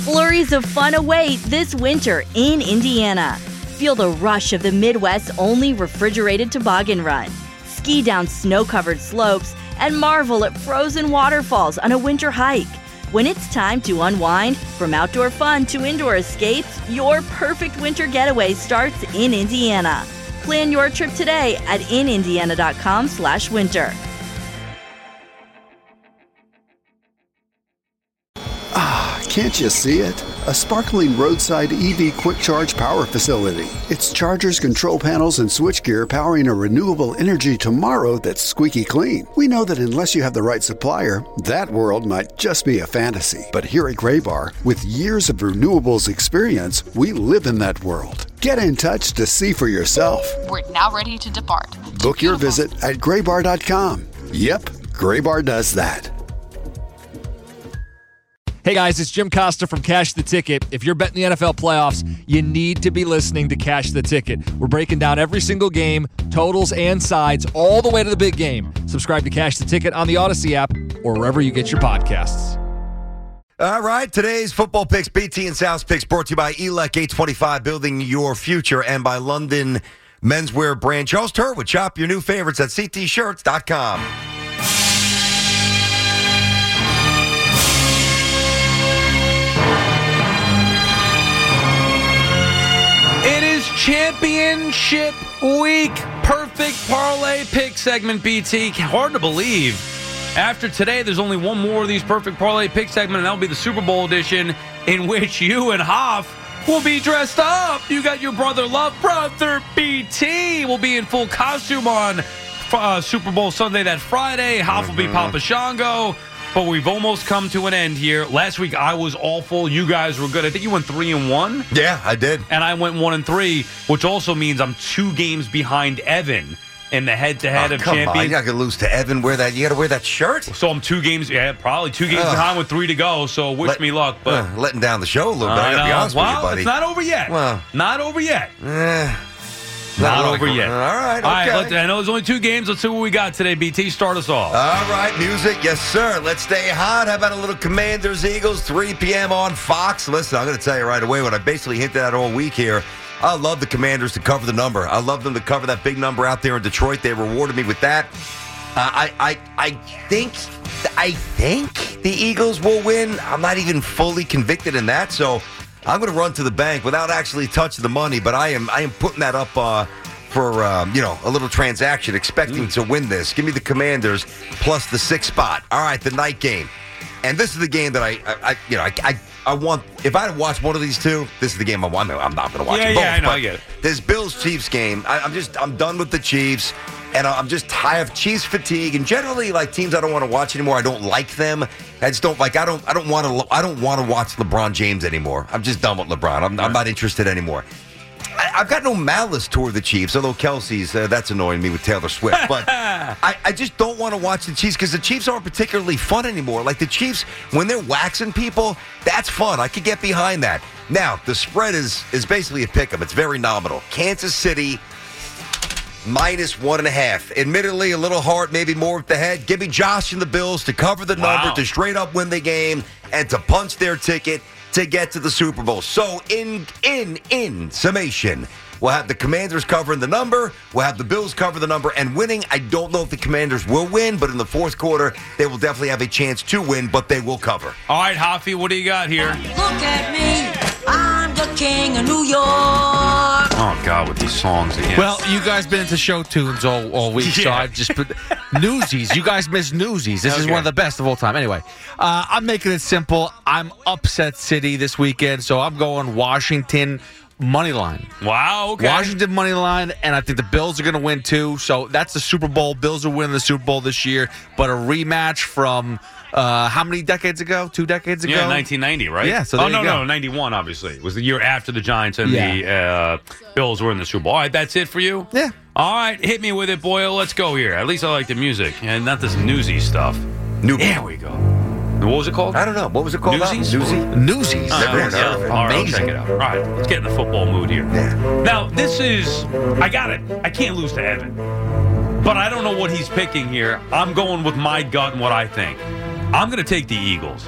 Flurries of fun await this winter in Indiana. Feel the rush of the Midwest's only refrigerated toboggan run. Ski down snow-covered slopes and marvel at frozen waterfalls on a winter hike. When it's time to unwind, from outdoor fun to indoor escapes, your perfect winter getaway starts in Indiana. Plan your trip today at inindiana.com/winter. Can't you see it? A sparkling roadside EV quick charge power facility. It's chargers, control panels, and switchgear powering a renewable energy tomorrow that's squeaky clean. We know that unless you have the right supplier, that world might just be a fantasy. But here at Graybar, with years of renewables experience, we live in that world. Get in touch to see for yourself. We're now ready to depart. Book your visit at graybar.com. Yep, Graybar does that. Hey guys, it's Jim Costa from Cash the Ticket. If you're betting the NFL playoffs, you need to be listening to Cash the Ticket. We're breaking down every single game, totals and sides, all the way to the big game. Subscribe to Cash the Ticket on the Odyssey app or wherever you get your podcasts. All right, today's football picks, BT and South picks, brought to you by ELEC 825, building your future, and by London menswear brand Charles Turwood. Shop your new favorites at ctshirts.com. Championship week. Perfect parlay pick segment, BT. Hard to believe. After today, there's only one more of these perfect parlay pick segment, and that'll be the Super Bowl edition, in which you and Hoff will be dressed up. You got your brother BT will be in full costume on Super Bowl Sunday that Friday. Hoff will be Papa Shango. But we've almost come to an end here. Last week, I was awful. You guys were good. I think you went 3-1. Yeah, I did. And I went 1-3, which also means I'm 2 games behind Evan in the head-to-head of champions. You're not going to lose to Evan. You got to wear that shirt. So I'm 2 games, probably 2 games behind with 3 to go. So wish me luck. But letting down the show a little bit. I got to be honest with you, buddy. It's not over yet. Well, not over yet. Not over yet. All right, okay. All right, I know there's only 2 games. Let's see what we got today, BT. Start us off. All right, music. Yes, sir. Let's stay hot. How about a little Commanders, Eagles, 3 p.m. on Fox? Listen, I'm going to tell you right away what I basically hinted at all week here. I love the Commanders to cover the number. I love them to cover that big number out there in Detroit. They rewarded me with that. I think the Eagles will win. I'm not even fully convicted in that, so I'm going to run to the bank without actually touching the money, but I am putting that up for a little transaction, expecting to win this. Give me the Commanders plus the 6 spot. All right, the night game, and this is the game that I want. If I had to watch one of these two, this is the game I want. I'm not going to watch them both. Yeah, I know, I get it. This Bills-Chiefs game, I'm done with the Chiefs. And I'm just tired of Chiefs fatigue, and generally, like, teams I don't want to watch anymore. I don't like them. I just don't like. I don't want to watch LeBron James anymore. I'm just done with LeBron. I'm not interested anymore. I've got no malice toward the Chiefs, although Kelsey's that's annoying me with Taylor Swift. But I just don't want to watch the Chiefs because the Chiefs aren't particularly fun anymore. Like the Chiefs, when they're waxing people, that's fun. I could get behind that. Now the spread is basically a pick-em. It's very nominal. Kansas City -1.5. Admittedly, a little hard, maybe more with the head. Give me Josh and the Bills to cover the number, to straight up win the game, and to punch their ticket to get to the Super Bowl. So in summation, we'll have the Commanders covering the number, we'll have the Bills cover the number, and winning. I don't know if the Commanders will win, but in the fourth quarter, they will definitely have a chance to win, but they will cover. All right, Hoffy, what do you got here? Look at me, I'm the king of New York. Oh, God, with these songs again. Well, you guys been into show tunes all week, so I've just put Newsies. You guys miss Newsies. This is one of the best of all time. Anyway, I'm making it simple. I'm upset city this weekend, so I'm going Washington money line. Wow, okay. Washington money line, and I think the Bills are going to win too. So that's the Super Bowl. Bills are winning the Super Bowl this year, but a rematch from how many decades ago? 2 decades ago? Yeah, 1990, right? Yeah. So no, 91. Obviously, it was the year after the Giants and the Bills were in the Super Bowl. All right, that's it for you. Yeah. All right, hit me with it, Boyle. Let's go here. At least I like the music and not this newsy stuff. There we go. What was it called? I don't know. What was it called? Newsies? Newsies. All right, I'll check it out. All right, let's get in the football mood here. Yeah. Now, this is, I got it. I can't lose to Evan. But I don't know what he's picking here. I'm going with my gut and what I think. I'm going to take the Eagles.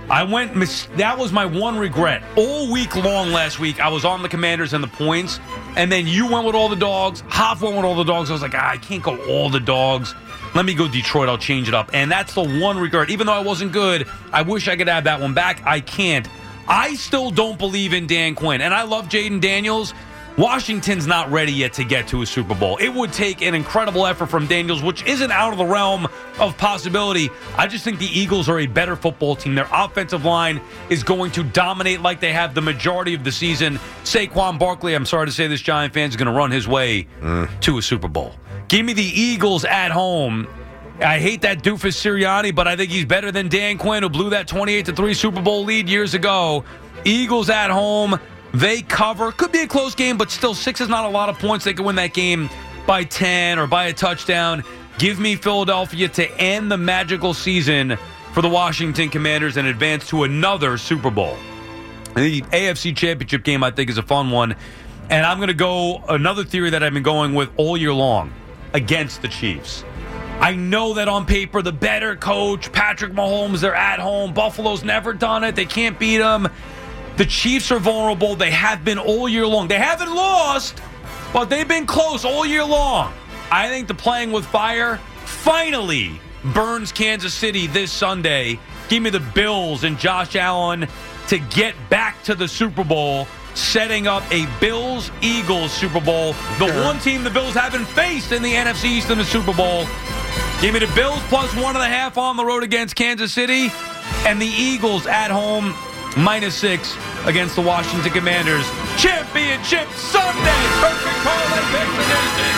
That was my one regret. All week long last week, I was on the Commanders and the points, and then you went with all the dogs. Hoff went with all the dogs. I was like, I can't go all the dogs. Let me go Detroit. I'll change it up. And that's the one regret. Even though I wasn't good, I wish I could have that one back. I can't. I still don't believe in Dan Quinn, and I love Jaden Daniels. Washington's not ready yet to get to a Super Bowl. It would take an incredible effort from Daniels, which isn't out of the realm of possibility. I just think the Eagles are a better football team. Their offensive line is going to dominate like they have the majority of the season. Saquon Barkley, I'm sorry to say this, Giant fans, is going to run his way to a Super Bowl. Give me the Eagles at home. I hate that doofus Sirianni, but I think he's better than Dan Quinn, who blew that 28-3 Super Bowl lead years ago. Eagles at home. They cover. Could be a close game, but still 6 is not a lot of points. They could win that game by 10 or by a touchdown. Give me Philadelphia to end the magical season for the Washington Commanders and advance to another Super Bowl. The AFC Championship game, I think, is a fun one. And I'm going to go another theory that I've been going with all year long against the Chiefs. I know that on paper, the better coach, Patrick Mahomes, they're at home. Buffalo's never done it. They can't beat them. The Chiefs are vulnerable. They have been all year long. They haven't lost, but they've been close all year long. I think the playing with fire finally burns Kansas City this Sunday. Give me the Bills and Josh Allen to get back to the Super Bowl, setting up a Bills-Eagles Super Bowl. The one team the Bills haven't faced in the NFC East in the Super Bowl. Give me the Bills plus 1.5 on the road against Kansas City, and the Eagles at home -6 against the Washington Commanders. Championship Sunday. Perfect parlay pick edition.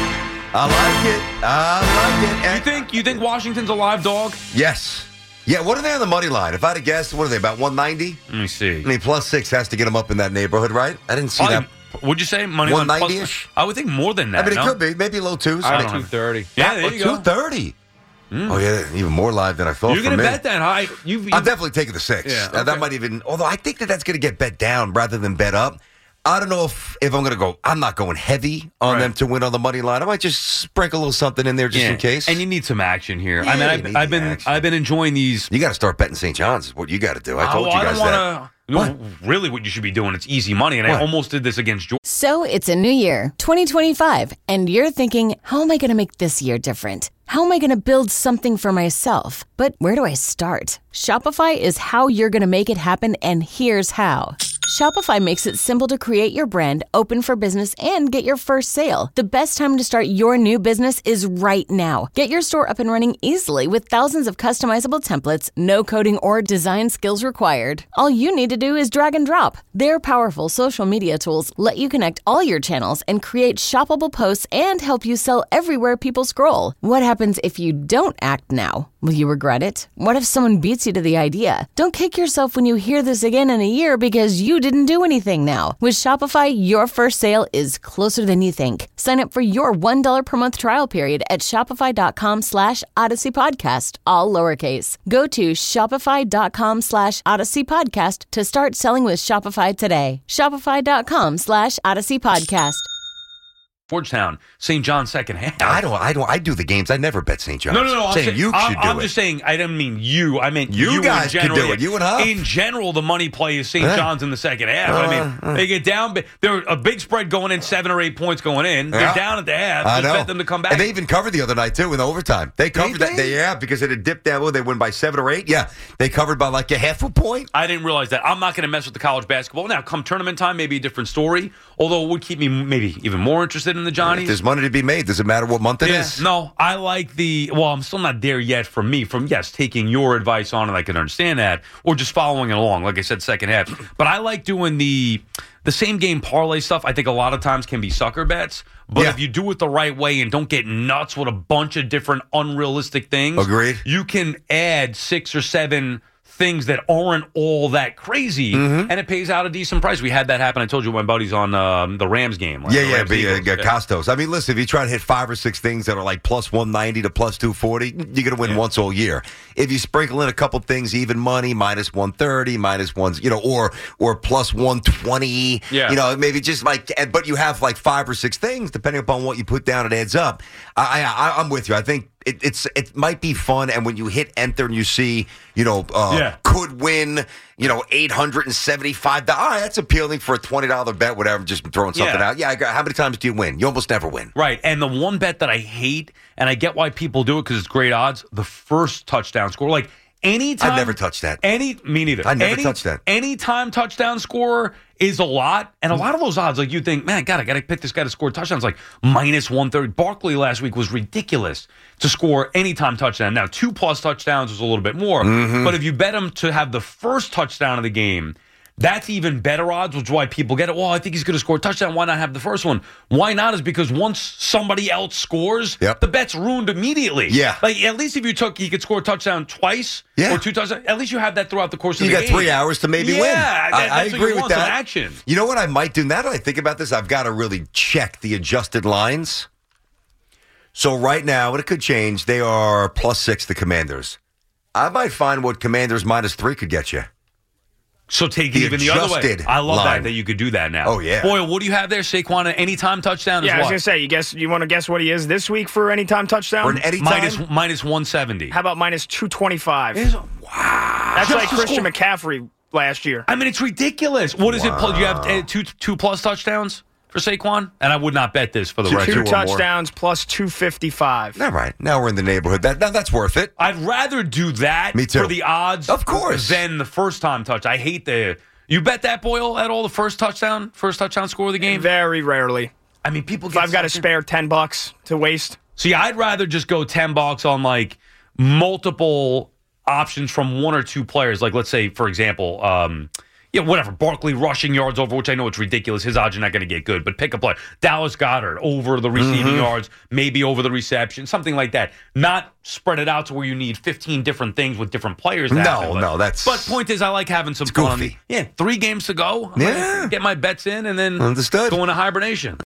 I like it. You think Washington's a live dog? Yes. Yeah, what are they on the money line? If I had to guess, what are they, about 190? Let me see. I mean, +6 has to get them up in that neighborhood, right? I didn't see that. Would you say money line 190-ish? I would think more than that. I mean, it could be. Maybe low twos. I think 230. Yeah, there you go. 230. Oh, yeah, even more live than I thought. You're going to bet that high? I'm definitely taking the 6. Yeah, okay. That might even, although I think that's going to get bet down rather than bet up. I don't know if I'm going to go, I'm not going heavy on them to win on the money line. I might just sprinkle a little something in there just in case. And you need some action here. Yeah, I mean, I've been enjoying these. You got to start betting St. John's is what you got to do. I told you guys that. No, really what you should be doing, it's easy money, and I almost did this against Georgia. So it's a new year, 2025, and you're thinking, how am I going to make this year different? How am I going to build something for myself? But where do I start? Shopify is how you're going to make it happen, and here's how. Shopify makes it simple to create your brand, open for business, and get your first sale. The best time to start your new business is right now. Get your store up and running easily with thousands of customizable templates, no coding or design skills required. All you need to do is drag and drop. Their powerful social media tools let you connect all your channels and create shoppable posts and help you sell everywhere people scroll. What happens if you don't act now? Will you regret it? What if someone beats you to the idea? Don't kick yourself when you hear this again in a year because you didn't do anything now. With Shopify, your first sale is closer than you think. Sign up for your $1 per month trial period at shopify.com/Odyssey Podcast, all lowercase. Go to shopify.com/Odyssey Podcast to start selling with Shopify today. Shopify.com/Odyssey Podcast. Georgetown, St. John's second half. I do the games. I never bet St. John's. No. I'm saying you should do it. I'm just saying, I didn't mean you. I meant you guys can do it. You and Huff. In general, the money play is St. John's in the second half. I mean, they get down. They're a big spread going in, 7 or 8 points going in. They're down at the half. I know. Bet them to come back. And they even covered the other night, too, in overtime. They covered that. Because it had dipped down. They win by 7 or 8. Yeah, they covered by like a half a point. I didn't realize that. I'm not going to mess with the college basketball. Now, come tournament time, maybe a different story. Although it would keep me maybe even more interested in the Johnnies. If there's money to be made, doesn't matter what month it is. No, I like I'm still not there yet from taking your advice on it, I can understand that, or just following it along, like I said, second half. But I like doing the same game parlay stuff. I think a lot of times can be sucker bets, but if you do it the right way and don't get nuts with a bunch of different unrealistic things, agreed, you can add 6 or 7 things that aren't all that crazy, and it pays out a decent price. We had that happen. I told you my buddies on the Rams game. Costos. I mean, listen, if you try to hit 5 or 6 things that are like plus 190 to plus 240, you're going to win once all year. If you sprinkle in a couple things, even money, minus 130, minus ones, or plus 120, maybe just but you have like 5 or 6 things, depending upon what you put down, it adds up. I'm with you. I think it might be fun, and when you hit enter and you see, could win, $875. All right, that's appealing for a $20 bet, whatever. I'm just throwing something out. Yeah, how many times do you win? You almost never win. Right, and the one bet that I hate, and I get why people do it because it's great odds, the first touchdown score. Like, anytime. I never touched that. Me neither. I never touched that. Anytime touchdown scorer is a lot, and a lot of those odds, like you think, man, I got to pick this guy to score touchdowns, like minus 130. Barkley last week was ridiculous to score anytime touchdown. Now, 2+ touchdowns is a little bit more, but if you bet him to have the first touchdown of the game, that's even better odds, which is why people get it. Well, I think he's going to score a touchdown. Why not have the first one? Why not is because once somebody else scores, the bet's ruined immediately. Yeah. Like, at least if he could score a touchdown twice or 2 touchdowns, at least you have that throughout the course of the game. You got 3 hours to maybe win. I agree with that. Action. You know what I might do? Now that I think about this, I've got to really check the adjusted lines. So right now, and it could change, they are +6, the Commanders. I might find what Commanders -3 could get you. So take it even the other way. I love that you could do that now. Oh, yeah. Boyle, what do you have there? Saquon, an anytime touchdown? Yeah, I was going to say, you want to guess what he is this week for anytime touchdown? For an anytime? Minus 170. How about minus 225? Wow. That's like Christian McCaffrey last year. I mean, it's ridiculous. What is it? Do you have 2+ touchdowns for Saquon? And I would not bet this for the record. 2 touchdowns plus 255. All right. Now we're in the neighborhood. That's worth it. I'd rather do that for the odds of course, than the first time touch. I hate you bet that, Boyle, at all the first touchdown score of the game? Very rarely. I mean, people if I've got to spare $10 to waste. See, I'd rather just go $10 on like multiple options from 1 or 2 players. Like, let's say, for example, whatever, Barkley rushing yards over, which I know it's ridiculous. His odds are not going to get good, but pick a player. Dallas Goedert over the receiving yards, maybe over the reception, something like that. Not spread it out to where you need 15 different things with different players. That's... But point is, I like having some fun. 3 games to go. Get my bets in and then go into hibernation.